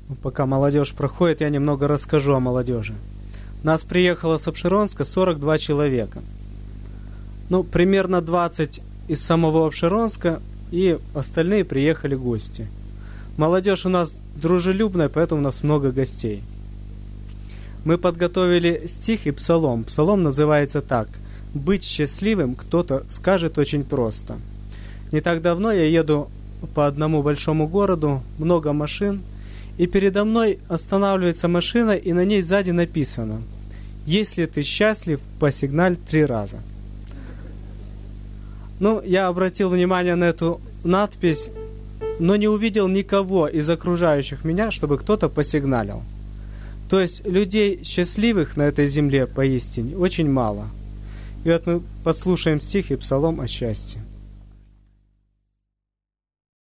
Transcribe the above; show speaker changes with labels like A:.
A: Пока молодежь проходит, я немного расскажу о молодежи. Нас приехало с Апшеронска 42 человека. Примерно 20 из самого Апшеронска, и остальные приехали гости. Молодежь у нас дружелюбная, поэтому у нас много гостей. Мы подготовили стих и псалом. Псалом называется так: «Быть счастливым кто-то скажет очень просто». Не так давно я еду по одному большому городу, много машин, и передо мной останавливается машина, и на ней сзади написано: «Если ты счастлив, посигналь 3 раза». Я обратил внимание на эту надпись, но не увидел никого из окружающих меня, чтобы кто-то посигналил. То есть людей счастливых на этой земле поистине очень мало. И вот мы послушаем стих и псалом о счастье.